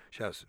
Сейчас.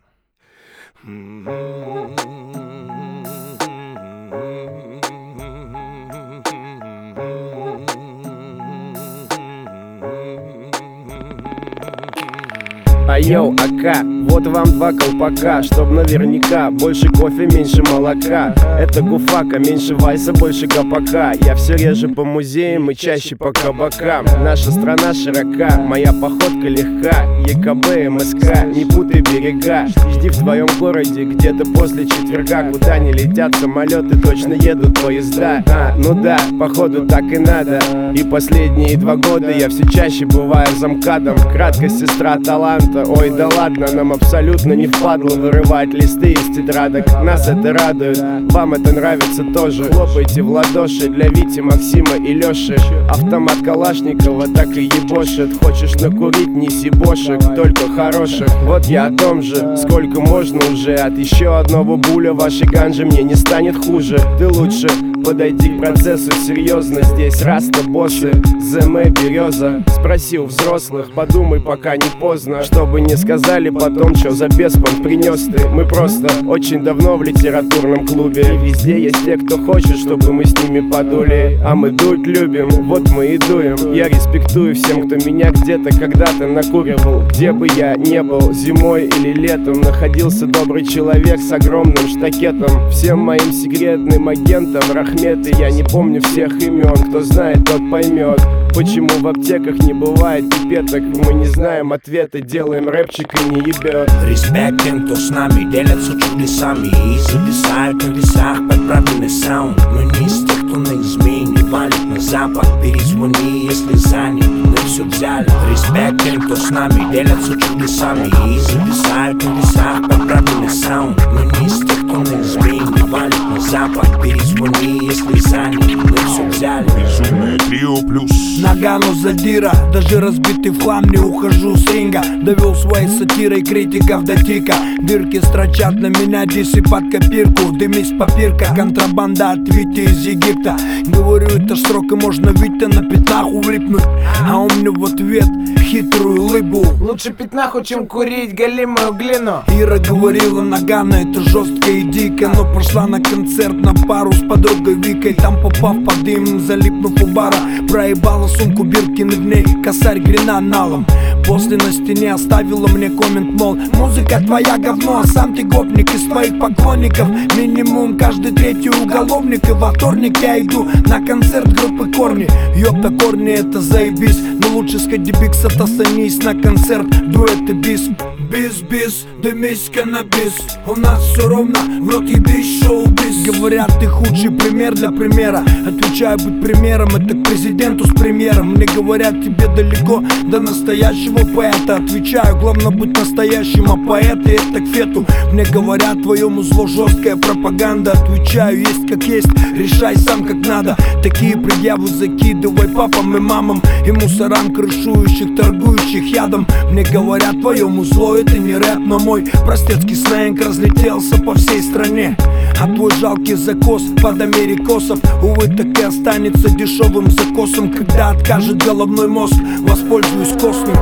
Айоу, АК, вот вам 2 колпака, чтоб наверняка больше кофе, меньше молока. Это гуфака, меньше вайса, больше гопака. Я все реже по музеям и чаще по кабакам. Наша страна широка, моя походка легка. ЕКБ, МСК, не путай берега. Жди в твоем городе где-то после четверга. Куда не летят самолеты, точно едут поезда. Ну да, походу так и надо. И последние 2 года я все чаще бываю замкадом. Краткость сестра таланта. Ой, да ладно, нам абсолютно не впадло вырывать листы из тетрадок. Нас это радует, вам это нравится тоже. Хлопайте в ладоши для Вити, Максима и Лёши. Автомат Калашникова так и ебошит. Хочешь накурить, неси бошек, только хороших. Вот я о том же, сколько можно уже. От еще одного буля вашей ганжи мне не станет хуже. Ты лучше подойди к процессу серьезно. Здесь раста боссы, ЗМ береза. Спроси у взрослых, подумай, пока не поздно. Чтобы не сказали потом, что за беспон принес ты. Мы просто очень давно в литературном клубе. И везде есть те, кто хочет, чтобы мы с ними подули. А мы дуть любим, вот мы и дуем. Я респектую всем, кто меня где-то когда-то накуривал. Где бы я не был, зимой или летом, находился добрый человек с огромным штакетом. Всем моим секретным агентам рахметы. Я не помню всех имен, кто знает, тот поймет. Почему в аптеках не бывает пипеток? Мы не знаем ответа, делаем рэпчик и не ебет. Респект тем, кто с нами делятся чудесами и зависают на весах под правильный саунд. Мы не из тех, кто на измене валит на запад. Перезвони, если занят, мы все взяли. Респект тем, кто с нами делятся чудесами и зависают на весах под правильный саунд. Мы не из тех, кто на измене валит на запад. Перезвони, если занят, мы все взяли. Безумное трио плюс Нагано задира, даже разбитый в хлам не ухожу с ринга. Довел своей сатирой критиков до тика. Дырки строчат на меня, дисы под копирку. Дымись попирка, контрабанда от Вити из Египта. Говорю, это срок и можно Витя на пятнах улипнуть. А он мне в ответ хитрую лыбу. Лучше пятнаху, чем курить галимую глину. Ира говорила, Нагано это жестко и дико. Но пошла на концерт на пару с подругой Викой. Там попав под дым, залипнув у бара, проебала сумку Биркины, в ней косарь гренаналом. После на стене оставила мне коммент, мол, музыка твоя говно, а сам ты гопник из твоих поклонников. Минимум каждый третий уголовник. И во вторник я иду на концерт группы Корни. Ёпта, Корни это заебись, но лучше сходи бикс, отостанись на концерт дуэты бис. Бис-бис, дымись каннабис. У нас все ровно, в рот ебись, шоу-биз. Говорят, ты худший пример для примера. Отвечаю, быть примером, это к президенту с премьером. Мне говорят, тебе далеко до настоящего поэта. Отвечаю, главное быть настоящим, а поэты это к фету. Мне говорят, твоему зло жесткая пропаганда. Отвечаю, есть как есть, решай сам как надо. Такие предъявы закидывай папам и мамам и мусорам, крышующих, торгующих ядом. Мне говорят, твоему зло это не рэп, но мой простецкий сленг разлетелся по всей стране. А твой жалкий закос под америкосов, увы, так и останется дешевым закосом. Когда откажет головной мозг, воспользуюсь костным.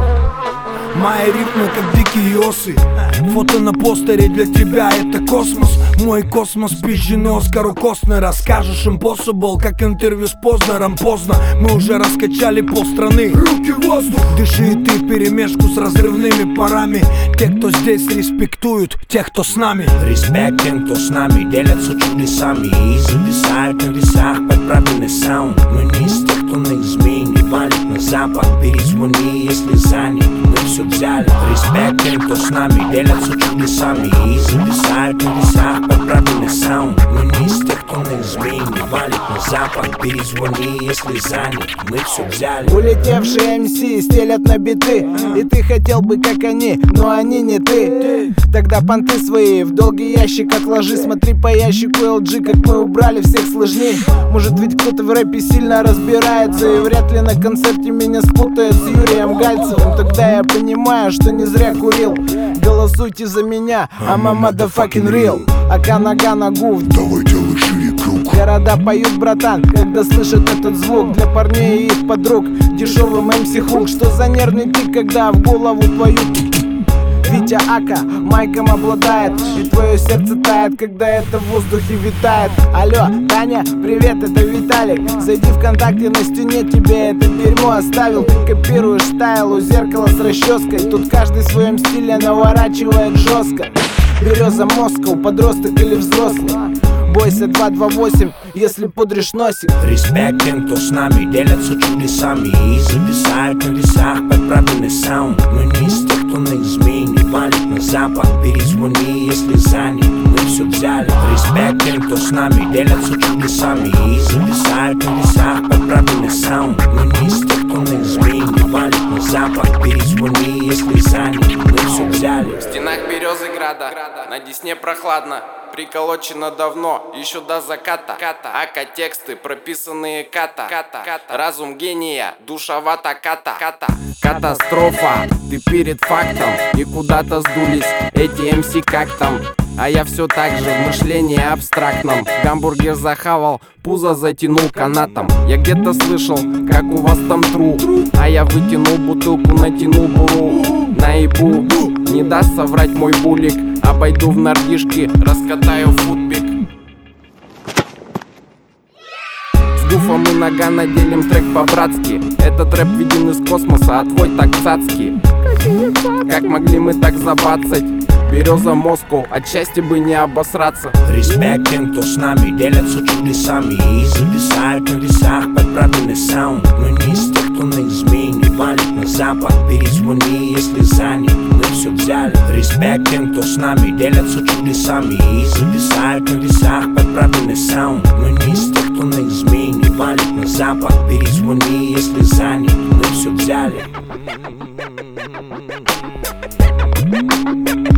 Мои ритмы как дикие осы. Фото на постере для тебя это космос. Мой космос пизженый Оскару Костнера. Скажешь impossible, как интервью с Познером. Поздно, мы уже раскачали полстраны. Руки в воздух. Дыши и ты вперемешку с разрывными парами. Те, кто здесь респектуют тех, кто с нами. Респект тем, кто с нами делятся чудесами и зависают на весах под правильный саунд. Мы не из тех, кто на измене валит на запад. Перезвони, если занят, мы все взяли. Респект тем, кто с нами делятся чудесами и зависают на весах под правильный саунд. Мы не из тех, кто на измене валит на запад. Перезвони, если занят, мы все взяли. Улетевшие МС стелят на биты, и ты хотел бы как они, но они не ты. Тогда понты свои в долгий ящик отложи. Смотри по ящику LG, как мы убрали всех сложней. Может ведь кто-то в рэпе сильно разбирается, и вряд ли на концерте меня спутает с Юрием Гальцевым. Тогда я понимаю, что не зря курил. Голосуйте за меня, I'm a motherfucking real. Ака нога на гуф, давай делай шире круг. Города поют, братан, когда слышат этот звук. Для парней и их подруг дешевым MC хук. Что за нервный тик, когда в голову твою Хотя Ака майком обладает, и твое сердце тает, когда это в воздухе витает. Алло, Таня, привет, это Виталик. Зайди ВКонтакте, на стене тебе это дерьмо оставил. Ты копируешь стайл у зеркала с расческой. Тут каждый в своем стиле наворачивает жестко. Береза Москва, подросток или взрослый. Бойся 228, если пудришь носик. Респект тем, кто с нами делятся чудесами и зависают на весах под правильный саунд. Мы не из тех, кто на измене валит на запад. Перезвони, если занят, мы все взяли. Респект тем, кто с нами делятся чудесами и зависают на весах под правильный саунд. Мы не из тех, кто на измене валит на запад. Перезвони, если занят, мы все взяли. В стенах Березыграда, на Десне прохладно. Приколочено давно, еще до заката. Ака тексты, прописанные ката. Разум гения, душевата ката. Катастрофа, ты перед фактом. И куда-то сдулись эти МС как там. А я все так же в мышлении абстрактном. Гамбургер захавал, пузо затянул канатом. Я где-то слышал, как у вас там тру. А я вытянул бутылку, натянул буру. Наебу, не даст соврать мой булик. Обойду в нордишки, раскатаю футбик. С гуфом и Нагано делим трек по-братски. Этот рэп виден из космоса, а твой так цацкий. Как могли мы так забацать? Береза Москва, от счастья бы не обосраться. Респект тем, кто с нами делятся чудесами и зависают на весах под правильный саунд. Мы не из тех, кто на измене валит на запад. Перезвони, если занят, мы все взяли. Респект тем, кто с нами делятся чудесами и зависают на весах под правильный саунд. Мы не из тех, кто на измене валит на запад. Перезвони, если занят, мы все взяли.